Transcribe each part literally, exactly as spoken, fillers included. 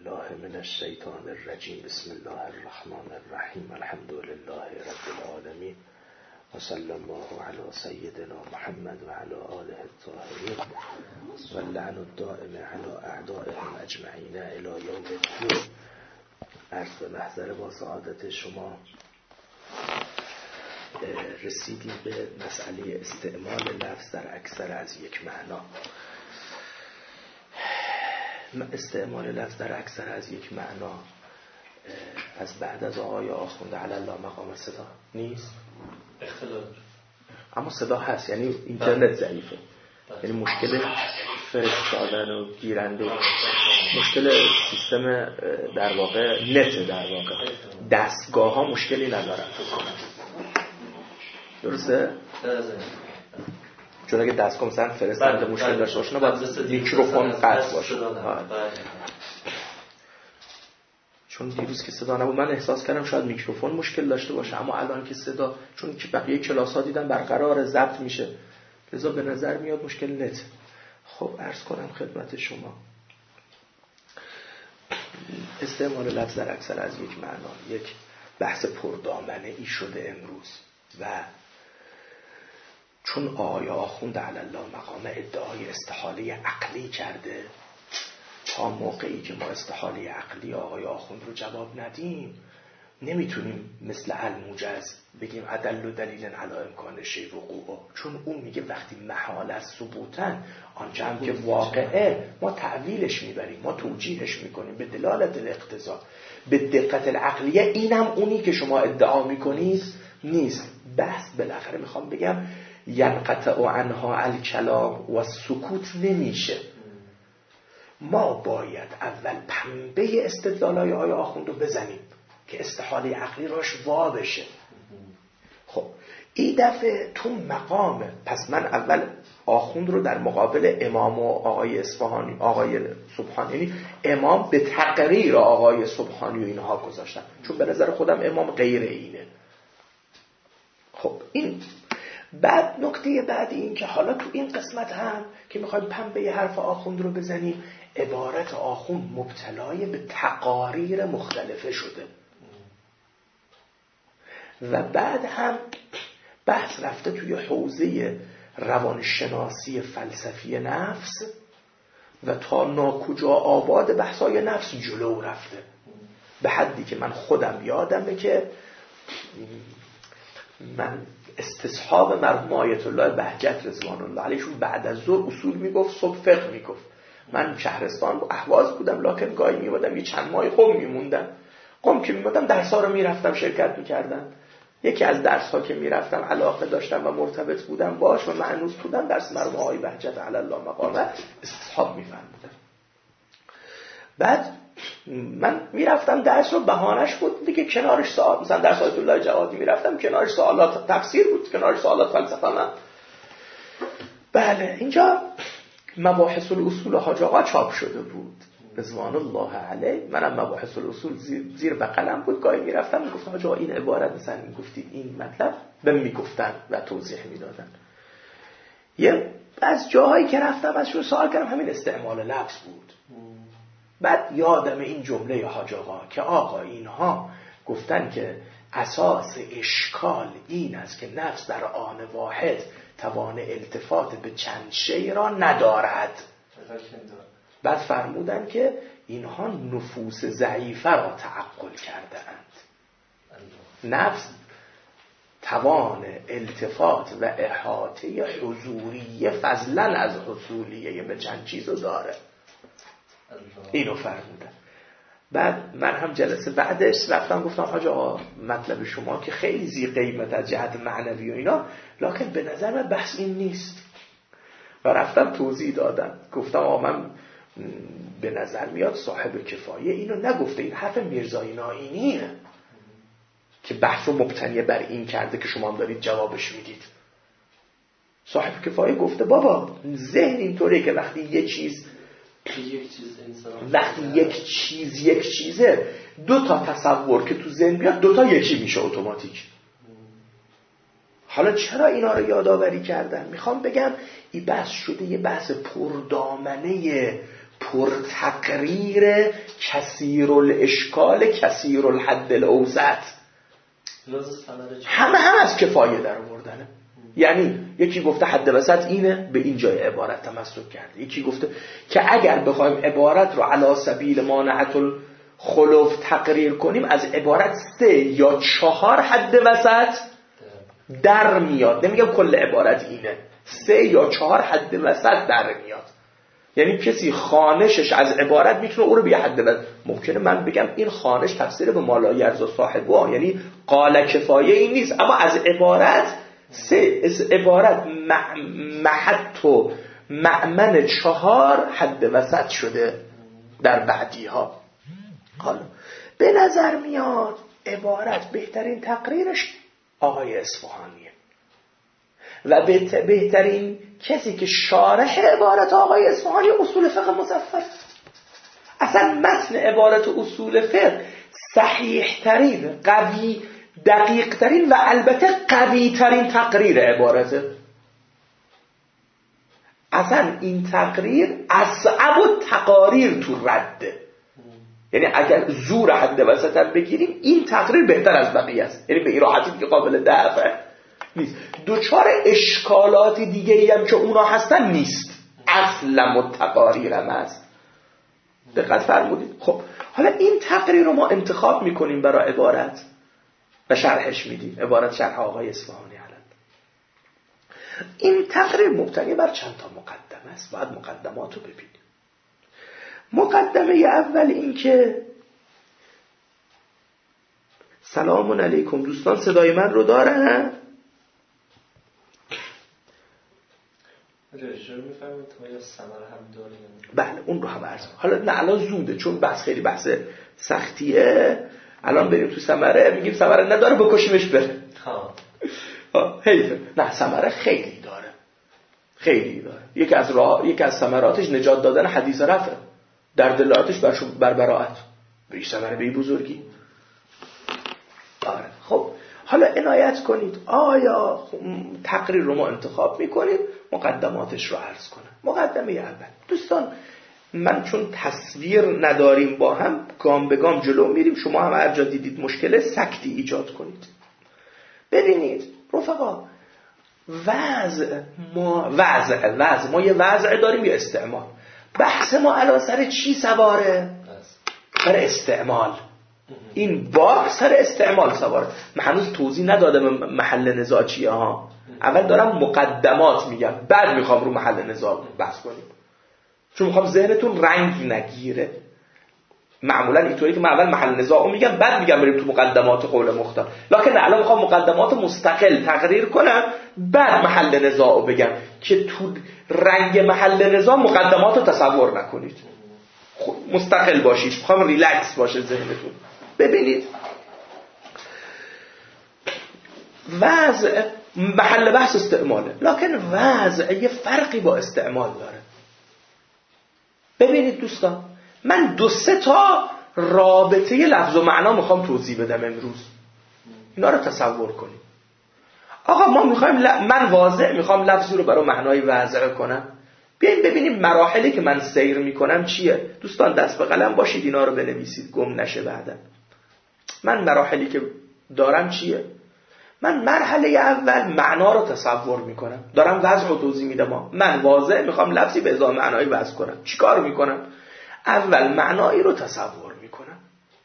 بالله من الشیطان الرجیم. بسم الله الرحمن الرحیم. الحمد لله رب العالمین و صلی الله علی سیدنا محمد و علی آله الطاهرین و اللعن الدائم علی اعدائهم اجمعین الی یوم الدین. عرض به محضر با سعادت شما رسیدیم به مسئله استعمال لفظ در اکثر از یک معنا. استعمال لفظ در اکثر از یک معنا از بعد از آقای آخونده علی الله مقام صدا نیست. اختلاف اما صدا هست، یعنی اینترنت ضعیفه، یعنی مشکل فرستادن و گیرنده، مشکل سیستم در واقع نت، در واقع دستگاه ها مشکلی ندارن. درسته؟ چون اگه دستگاه مثلا فرستنده مشکل داشته باشه باید میکروفون قطع باشه. چون دیروز که صدا نبود من احساس کردم شاید میکروفون مشکل داشته باشه، اما الان که صدا، چون که بقیه کلاس ها دیدم برقرار ضبط میشه، لذا به نظر میاد مشکل نت. خب عرض کنم خدمت شما استعمال لفظ در اکثر از یک معنا یک بحث پردامنه ای شده امروز و چون آقای آخوند علی الله مقام ادعای استحاله عقلی کرده، تا موقعی که ما استحاله عقلی آقای آخوند رو جواب ندیم نمیتونیم مثل الموجز بگیم عدل و دلیل علی امکان شی وقوع، چون اون میگه وقتی محال از ثبوتن آنچه هم که واقعه ما تعویلش میبریم، ما توجیهش میکنیم به دلالت الاقتضا به دقت العقلیه. اینم اونی که شما ادعا میکنید نیست. بحث بالاخره میخوام بگم ینقطع عنها الکلام و سکوت نمیشه. ما باید اول پنبه استدلالای آقای آخوند رو بزنیم که استحاله عقلی راش وا بشه. خب این دفعه تو مقامه، پس من اول آخوند رو در مقابل امام و آقای اصفهانی، آقای سبحانی، امام به تقریر آقای سبحانی و اینها گذاشتم، چون به نظر خودم امام غیر اینه. خب این بعد نکته بعدی این که حالا تو این قسمت هم که میخوایم پنبه حرف آخوند رو بزنیم، عبارت آخوند مبتلای به تقاریر مختلفه شده و بعد هم بحث رفته توی حوزه روانشناسی فلسفی نفس و تا ناکجا آباد بحثای نفس جلو رفته، به حدی که من خودم یادمه که من استصحاب مرحوم آیت الله بهجت رضوان الله علیهشون بعد از ظهر اصول میگفت، صبح فقه میگفت. من شهرستان با اهواز بودم، لکن گاهی میمادم یه چند ماه قم میموندم. قم که میمادم درس ها رو میرفتم شرکت میکردم. یکی از درس ها که میرفتم علاقه داشتم و مرتبط بودم باش و معنوس بودم، درس مرحوم آقای بهجت علی الله مقامه استصحاب میفرمودم. بعد من میرفتم درس رو بهانش بود دیگه، کنارش سوال، مثلا درس آیت الله جوادی میرفتم کنارش سوالات تفسیر بود، کنارش سوالات فلسفه. من بله اینجا مباحث الاصول حاج آقا چاپ شده بود رضوان الله علیه، منم مباحث الاصول زیر, زیر بغلم بود، گاهی میرفتم میگفتم حاج آقا این عبارت مثلا میگفتید این مطلب بهم میگفتن و توضیح میدادن. یه از جاهایی که رفتم ازشون سوال کردم همین استعمال لفظ بود. بعد یادم این جمله حاج آقا که آقا اینها گفتن که اساس اشکال این است که نفس در آن واحد توان التفات به چند شی را ندارد. بعد فرمودن که اینها نفوس ضعیفه را تعقل کرده اند. نفس توان التفات و احاطه حضوریه فضلا از حصولیه به چند چیز رو داره. اینو فرمودن. بعد من هم جلسه بعدش رفتم گفتم حاج آقا مطلب شما که خیلی زی قیمت از جهت معنوی و اینا، لکن به نظر من بحث این نیست. و رفتم توضیح دادم، گفتم آقا من به نظر میاد صاحب کفایه اینو نگفته، این حرف میرزایی نائینیه که بحث رو مبتنی بر این کرده که شما هم دارید جوابش میدید. صاحب کفایه گفته بابا ذهن اینطوریه که وقتی یه چیز وقتی یک چیز یک چیزه، دو تا تصور که تو ذهن بیاد دو تا یکی میشه اتوماتیک. حالا چرا اینا رو یادآوری کردن؟ میخوام بگم این بحث شده یه بحث پردامنه پر تقریر کثیر الاشکال کثیر الحد الاوسط، همه هم از کفایه در آوردنه. یعنی یکی گفته حد وسط اینه، به این جای عبارت تمسک کرده. یکی گفته که اگر بخوایم عبارت رو علی سبیل مانعت الخلف تقریر کنیم، از عبارت سه یا چهار حد وسط در میاد. نمیگم کل عبارت اینه، سه یا چهار حد وسط در میاد. یعنی کسی خانشش از عبارت میتونه او رو به حد وسط. ممکنه من بگم این خانش تفسیر به مالایرز و صاحبه، یعنی قال کفایه این نیست، اما از عبارت سه از عبارت محط و مأمن چهار حد وسط شده در بعدی ها. حالا به نظر میاد عبارت بهترین تقریرش آقای اصفهانیه و بهترین کسی که شارح عبارت آقای اصفهانی اصول فقه مظفر. اصلا متن عبارت اصول فقه صحیح ترین، قوی، دقیق ترین و البته قوی ترین تقریر عبارته. اصلا این تقریر اصعب التقاریر تو رده. یعنی اگر زور حد وسط بگیریم این تقریر بهتر از بقیه است، یعنی به این راحتی که قابل دفع نیست. دوچار اشکالات دیگه ای هم که اونا هستن نیست، اصلا متقاریر هم هست. دقت فرمودید؟ خب حالا این تقریر رو ما انتخاب میکنیم برای عبارت و شرحش میدیم. عبارت شرح آقای اصفهانی علند. این تقریر مبتنی بر چند تا مقدمه است، باید مقدمات رو ببینیم. مقدمه اول این که سلام علیکم دوستان، صدای من رو دارن؟ رژه میفهمید تا یا ثمره هم داره؟ بله اون رو هم عرض. حالا نه الان زوده چون بحث خیلی بحث سختیه. الان بریم تو ثمره میگیم ثمره نداره بکشیمش بره. ها حیفه. نه ثمره خیلی داره، خیلی داره. یکی از راه یکی از ثمراتش نجات دادن حدیث رفع، در دلالتش بر بر براءت. به این ثمره به این بزرگی. آره خب حالا عنایت کنید آیا تقریر رو ما انتخاب میکنیم، مقدماتش رو عرض کنم. مقدمه اول دوستان، من چون تصویر نداریم با هم گام به گام جلو میریم، شما هم هر جا دیدید مشکل سکتی ایجاد کنید. ببینید رفقا، وضع ما وضع وضع ما یه وضع داریم یا استعمال. بحث ما الان سر چی سواره؟ سر استعمال. این باب سر استعمال سواره. من هنوز توضیح ندادم محل نزاع چیه ها. اول دارم مقدمات میگم، بعد میخوام رو محل نزاع بحث کنیم، چون میخوام ذهنتون رنگ نگیره. معمولا اینطوری که من اول محل نزاع رو میگم بعد میگم بریم تو مقدمات قول مختار، لکن الان میخوام مقدمات مستقل تقریر کنم بعد محل نزاع رو بگم که تو رنگ محل نزاع مقدمات رو تصور نکنید، مستقل باشید، میخوام ریلکس باشه ذهنتون. ببینید وضع محل بحث استعماله، لکن وضع یه فرقی با استعمال داره. ببینید دوستان، من دو سه تا رابطه لفظ و معنا میخوام توضیح بدم امروز، اینا رو تصور کنیم. آقا ما میخوایم ل... من واضح میخوام لفظی رو برای معنای وضع کنم. بیاییم ببینیم مراحلی که من سیر میکنم چیه. دوستان دست به قلم باشید، اینا رو بنویسید گم نشه بعدن. من مراحلی که دارم چیه؟ من مرحله اول معنا رو تصور میکنم، دارم وضع رو توضیح میدم. من واضح میخوام لفظی به ازای معنایی وضع کنم. چیکار میکنم؟ اول معنایی رو تصور میکنم،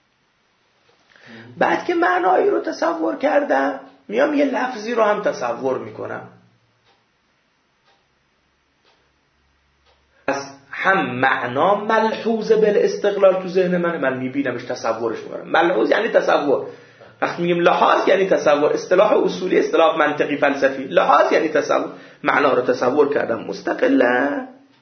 بعد که معنایی رو تصور کردم میام یه لفظی رو هم تصور میکنم. پس هم معنا ملحوظه بالاستقلال تو ذهن من، من میبینمش تصورش میکنم. ملحوظ یعنی تصور. وقتی میگیم لحاظ یعنی تصور، اصطلاح اصولی، اصطلاح منطقی فلسفی. لحاظ یعنی تصور، معنا رو تصور کردم مستقلا.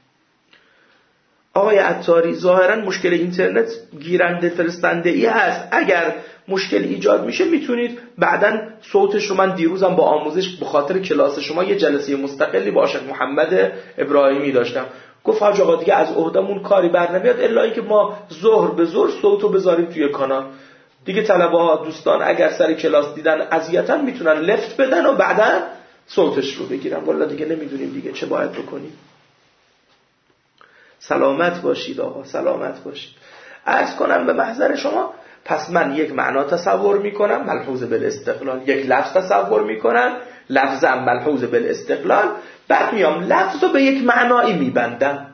آقای عطاری ظاهرا مشکل اینترنت گیرنده فرستنده ای هست، اگر مشکل ایجاد میشه میتونید بعداً صوتش رو، من دیروزم با آموزش به خاطر کلاس شما یه جلسه مستقلی با شیخ محمد ابراهیمی داشتم، گفت حاج آقا دیگه از عهدمون کاری بر نمیاد الا اینکه ما ظهر به ظهر صوتو بذاریم توی کانال دیگه. طلبه ها دوستان اگر سر کلاس دیدن اذیتاً میتونن لفت بدن و بعداً صوتش رو بگیرن. والا دیگه نمیدونیم دیگه چه باید بکنیم. سلامت باشید آقا، سلامت باشید. عرض کنم به محضر شما، پس من یک معنا تصور میکنم ملحوظ بالاستقلال، یک لفظ تصور میکنم لفظم ملحوظ بالاستقلال، بعد میام لفظ رو به یک معنایی میبندم.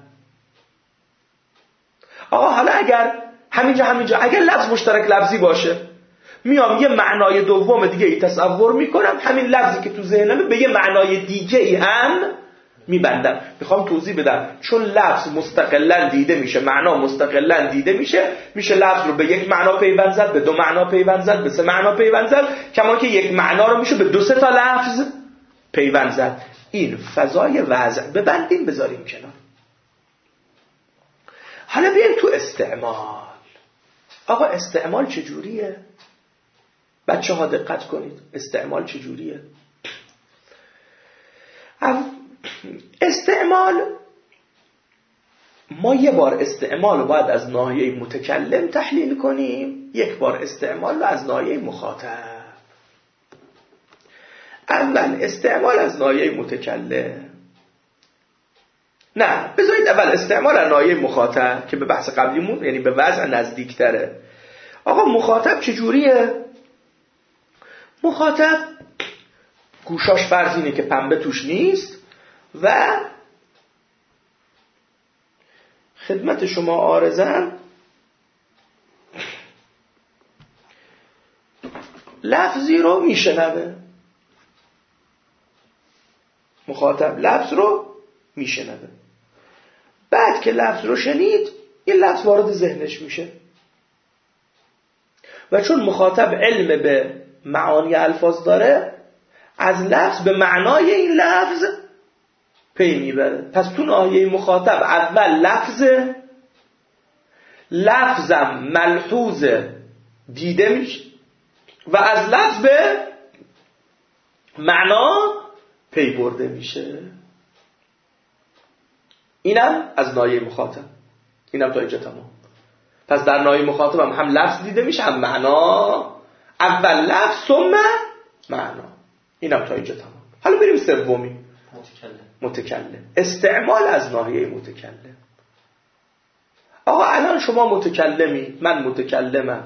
آقا حالا اگر همینجا همینجا اگر لفظ مشترک لفظی باشه، میام یه معنای دوم دیگه ای تصور میکنم، همین لفظی که تو ذهنمه به یه معنای دیگه ای هم میبندم. میخوام توضیح بدم، چون لفظ مستقلا دیده میشه، معنا مستقلا دیده میشه، میشه لفظ رو به یک معنا پیوند زد، به دو معنا پیوند زد، به سه معنا پیوند زد، کما که یک معنا رو میشه به دو سه تا لفظ پیوند زد. این فضای وضع ببندیم بذاریم کنار. حالا بیایم تو استعمال. آقا استعمال چجوریه؟ بچه ها دقت کنید، استعمال چجوریه؟ استعمال، ما یه بار استعمال رو باید از ناحیه متکلم تحلیل کنیم، یک بار استعمال رو از ناحیه مخاطب. اول استعمال از ناحیه متکلم، نه بذارید اول استعمال از ناحیه مخاطب که به بحث قبلیمون یعنی به وضع نزدیکتره. آقا مخاطب چجوریه؟ مخاطب گوشاش فرض اینه که پنبه توش نیست و خدمت شما عارضم لفظی رو میشنوه. مخاطب لفظ رو میشنوه، بعد که لفظ رو شنید این لفظ وارد ذهنش میشه و چون مخاطب علم به معانی الفاظ داره، از لفظ به معنای این لفظ پی میبره. پس تو ناحیه مخاطب اول لفظ، لفظم ملحوظ دیده میشه و از لفظ به معنا پی برده میشه. اینم از ناحیه مخاطب، اینم تا اینجا تمام. پس در ناحیه مخاطب هم, هم لفظ دیده میشه هم معنا، اول لفظ ثم معنا. اینم تا اینجا تمام. حالا بریم سومی، متکلم. متکلم استعمال از ناحیه متکلم. آقا الان شما متکلمی، من متکلمم،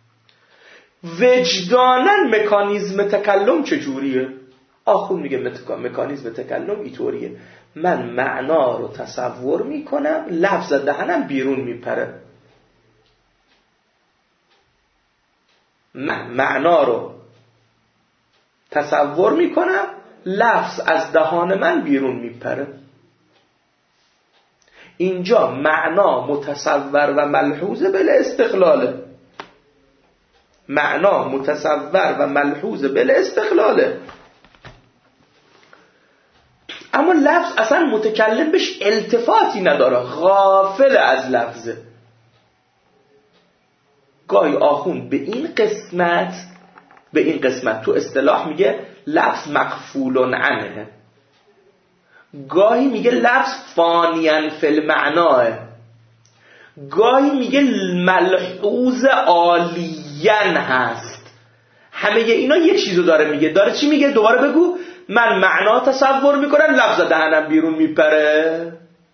وجداناً مکانیزم تکلم چجوریه؟ آخون میگه مکانیزم تکلم اینطوریه، من معنا رو تصور میکنم، لفظ دهنم بیرون میپره. من معنا رو تصور میکنم، لفظ از دهان من بیرون میپره. اینجا معنا متصور و ملحوظ بلا استقلاله. معنا متصور و ملحوظ بلا استقلاله، اما لفظ اصلا متکلم بهش التفاتی نداره، غافل از لفظه. گاهی آخون به این قسمت به این قسمت تو اصطلاح میگه لفظ مغفول عنه، گاهی میگه لفظ فانیاً فی المعناه، گاهی میگه ملحوظ عالیاً هست. همه اینا یه چیزو داره میگه. داره چی میگه؟ دوباره بگو. من معنا تصور میکنم، لفظ دهنم بیرون میپره.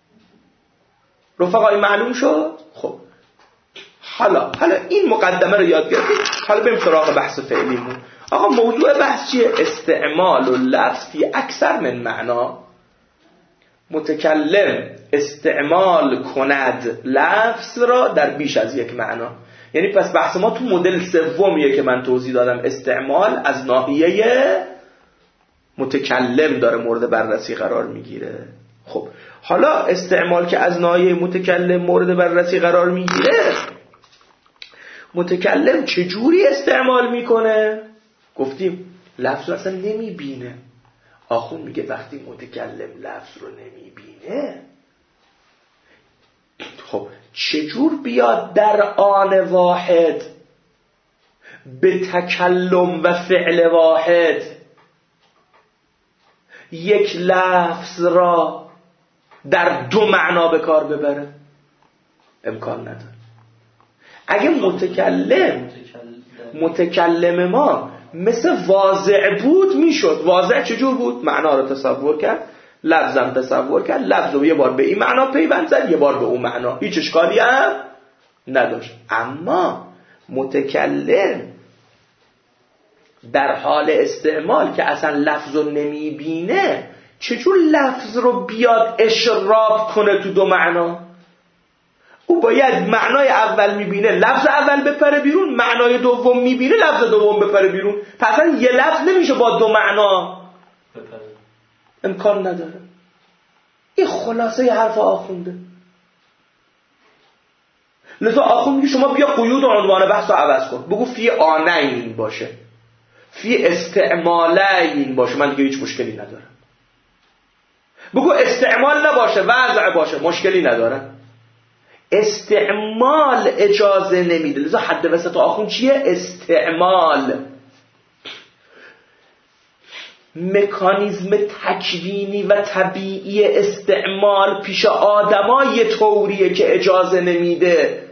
رفقای معلوم شد؟ خب حالا حالا این مقدمه رو یاد گرفتید، حالا بریم سراغ بحث فعلیمون. آقا موضوع بحث چیه؟ استعمال و لفظ فی اکثر من معنا. متکلم استعمال کند لفظ را در بیش از یک معنا. یعنی پس بحث ما تو مدل سومیه که من توضیح دادم، استعمال از ناحیه متکلم داره مورد بررسی قرار میگیره. خب حالا استعمال که از ناحیه متکلم مورد بررسی قرار میگیره، متکلم چجوری استعمال میکنه؟ گفتیم لفظ رو اصلا نمیبینه. آخون میگه وقتی متکلم لفظ رو نمیبینه، خب چجور بیاد در آن واحد به تکلم و فعل واحد یک لفظ را در دو معنا به کار ببره؟ امکان نداره. اگه متکلم متکلم ما مثل واضع بود میشد. واضع چجور بود؟ معنا رو تصور کرد، لفظم تصور کرد، لفظ رو یه بار به این معنا پیوند زد، یه بار به اون معنا، هیچ اشکالی هم نداشت. اما متکلم در حال استعمال که اصلا لفظ رو نمیبینه، چجور لفظ رو بیاد اشراب کنه تو دو معنا؟ او باید معنای اول میبینه لفظ اول بپره بیرون، معنای دوم میبینه لفظ دوم بپره بیرون. پس یه لفظ نمیشه با دو معنا بپره، امکان نداره. این خلاصه ی حرف آخونده. لذا آخوند میگه شما بیا قیود و عنوان بحث رو عوض کن، بگو فی آنین باشه، فی استعمالین باشه، من دیگه هیچ مشکلی ندارم. بگو استعمال نباشه، وضع باشه، مشکلی ندارم. استعمال اجازه نمیده. لذا حد وسط آخوند چیه؟ استعمال. مکانیزم تکوینی و طبیعی استعمال پیش آدمای طوریه که اجازه نمیده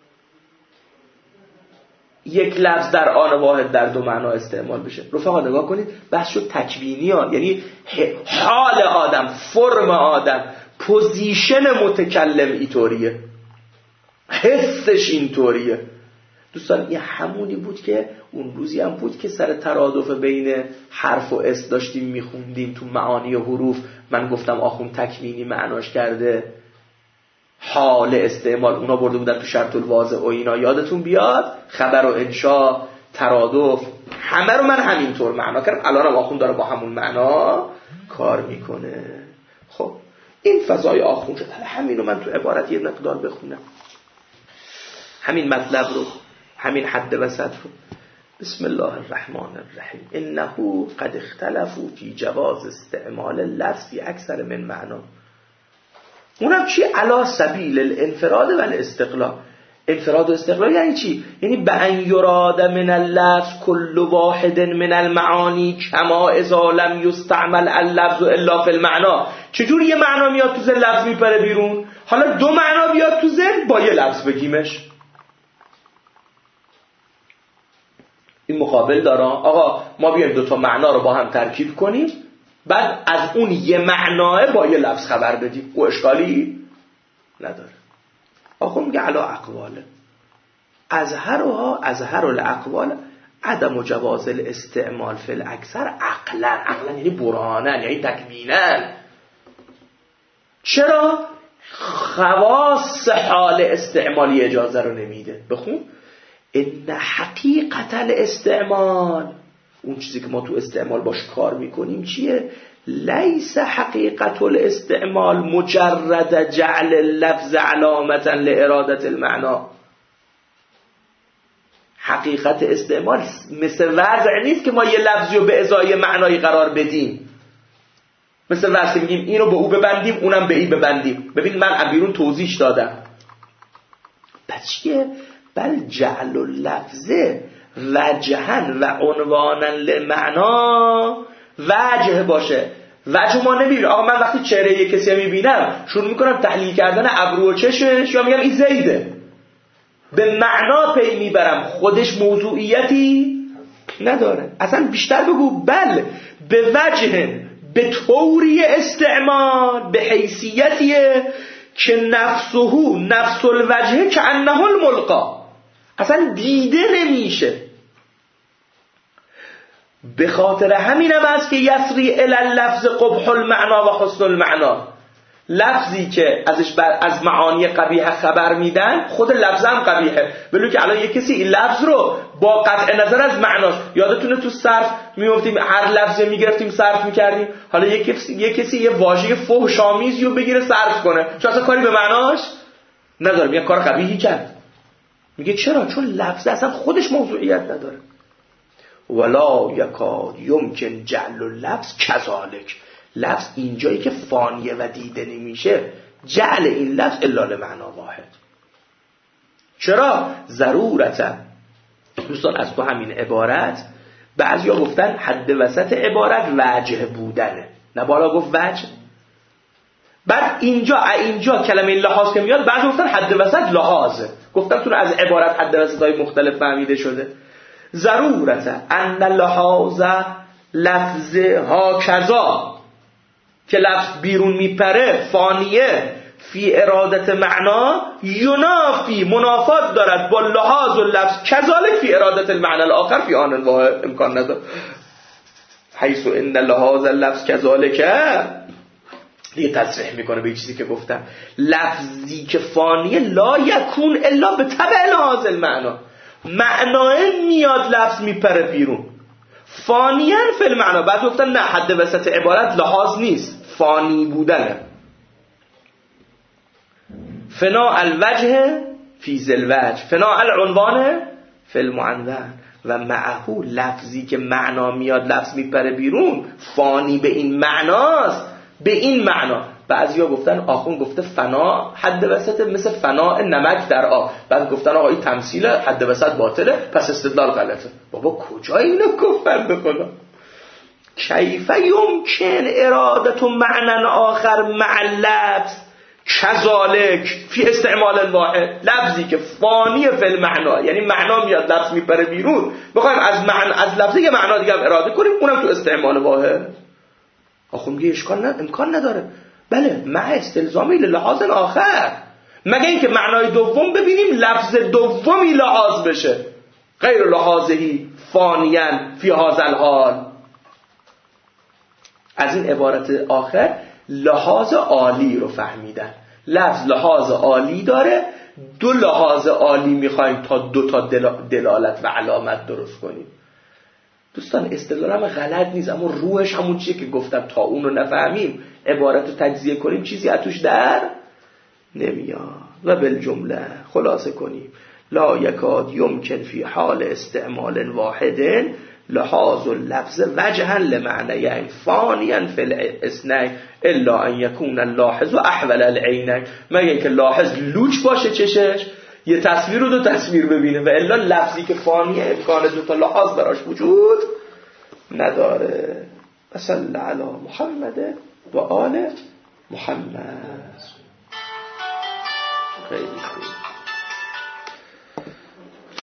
یک لفظ در آن واحد در دو معنا استعمال بشه. رفقا نگاه کنید، بحث شد تکوینی ها، یعنی حال آدم، فرم آدم، پوزیشن متکلم اینطوریه، حسش اینطوریه. دوستان این همونی بود که اون روزی هم بود که سر ترادف بین حرف و اس داشتیم میخوندیم تو معانی و حروف. من گفتم آخوند تکوینی معناش کرده حال استعمال، اونا برده بودن تو شرط الواضع و اینا، یادتون بیاد خبر و انشا، ترادف، همه رو من همینطور معنا کردم. الان هم آخوند داره با همون معنا کار میکنه. خب این فضای آخوند شد. همین رو من تو عبارت یه مقدار بخونم، همین مطلب رو، همین حد وسط رو. بسم الله الرحمن الرحیم. انه قد اختلفوا فی جواز استعمال اللفظ فی اکثر من معنا. اونم چی؟ علی سبیل الانفراد و الاستقلال. انفراد و استقلال یعنی چی؟ یعنی به ان یراد من اللفظ کل واحد من المعانی کما اذا لم یستعمل اللفظ الا فی المعنا. چجور یه معنا میاد تو ذهن، لفظ میپره بیرون، حالا دو معنا بیاد تو ذهن با یه لفظ بگیمش. این مقابل داره آقا ما بیایم دو تا معنا رو با هم ترکیب کنیم، بعد از اون یه معناه با یه لفظ خبر بدیم، او اشکالی نداره. آقا میگه علا اقواله از هرها از هر الاقوال عدم جواز الاستعمال فی الاکثر عقلا. عقلا یعنی برهانن، یعنی تکوینن. چرا؟ خواص حال استعمالی اجازه رو نمیده. بخون ان حقیقت الاستعمال، اون چیزی که ما تو استعمال باش کار میکنیم چیه؟ لیس حقیقت الاستعمال مجرد جعل اللفظ علامتا لارادت المعنا. حقیقت استعمال مثل وضع نیست که ما یه لفظی رو به ازای معنایی قرار بدیم. مثل وضع میگیم اینو به او ببندیم اونم به ای ببندیم. ببین من بیرون توضیح دادم. پس چیه؟ بل جعل اللفظ وجهن و عنوانا لمعنا. وجه باشه. وجه ما نمیبینیم. آقا من وقتی چهره یک کسی میبینم شروع میکنم تحلیل کردن ابرو و چشمش، یا میگم این زیده، به معنا پی میبرم، خودش موضوعیتی نداره. اصلا بیشتر بگو بل به وجه، به طوری استعمال، به حیثیتیه که نفسهو نفس الوجه که انه الملقا، اصلا دیده نمیشه. به خاطر همینم است که یسری الی اللفظ قبح المعنا و حسن المعنا. لفظی که ازش بر از معانی قبیح خبر میدن، خود لفظ هم قبیحه، ولی که الان یک کسی این لفظ رو با قطع نظر از معناش، یادتونه تو صرف میگفتیم هر لفظی میگرفتیم صرف میکردیم، حالا یک کسی یک کسی یه واژه فحش آمیزی رو بگیره صرف کنه، چون اصلا کاری به معناش نداره، میگه کار قبیحی کرد. میگه چرا؟ چون لفظ اصلا خودش موضوعیت نداره. ولا یکاد یمکن جعل اللفظ کذالک. لفظ اینجایی که فانیه و دیده نمیشه، جعل این لفظ الا لمعنا واحد. چرا؟ ضرورتا. دوستان از تو همین عبارت بعضیا گفتن حد وسط عبارت وجه بودنه، نه بالا گفت وجه. بعد اینجا اینجا کلمه لحاظ که میاد بعضی گفتن حد وسط لحاظه، گفتن تو از عبارت حد وسطای مختلف فهمیده شده. ضرورتا ان لحاظ لفظ ها کذا، که لفظ بیرون میپره فانیه فی ارادت معنا ینافی منافات دارد با لحاظ و لفظ کذالک فی ارادت المعنى الاخر فی آن الواحد امکان نداره حیث ان لحاظ اللفظ کذالک دیگه تصریح میکنه به چیزی که گفتم لفظی که فانیه لا یکون الا به تبع لحاظ المعنا معناه میاد لفظ میپره بیرون فانیاً فی المعنا بعد گفتن نه حد وسط عبارت لحاظ نیست فانی بودنه فنا الوجه فی ذی الوجه فنا العنوان فی المعنون و معه لفظی که معنا میاد لفظ میپره بیرون فانی به این معناست به این معنا بعضیا گفتن آخون گفته فنا حد وسط مثل فنا نمک در آب بعد گفتن آقا این تمثیل حد وسط باطله پس استدلال غلطه بابا کجا اینو گفتن بخدا کیف یمکن ارادت معنی آخر مع لفظ کذالک فی استعمال الواحد لفظی که فانی فی المعنا یعنی معنا میاد لفظ میپره بیرون بخوایم از معنی از لفظی که معنا دیگه هم اراده کنیم اونم تو استعمال واحد آخه میگه اشکال نه امکان نداره بله مع استلزامی للحاظ آخر مگه اینکه معنای دوم ببینیم لفظ دومی لحاظ بشه غیر لحاظهی فانیاً فی هذا الحال از این عبارت آخر لحاظ عالی رو فهمیدن لفظ لحاظ عالی داره دو لحاظ عالی میخوایم تا دو تا دلالت و علامت درست کنیم دوستان استدلال هم غلط نیست اما روحش همون چیه که گفتم تا اون رو نفهمیم عبارت رو تجزیه کنیم چیزی از توش در نمیاد و بالجمله خلاصه کنیم لا یکاد یمکن فی حال استعمال واحد لحاظ اللفظ وجها لمعنیین فانیا فی الاثنین الا ان یکون اللاحظ و احول العینین مگه اینکه لاحظ لوچ باشه چشش یه تصویر رو دو تصویر ببینه و الا لفظی که فانیه امکان دو تا لحاظ براش وجود نداره صلی علی محمد و آل محمد خیلی خوب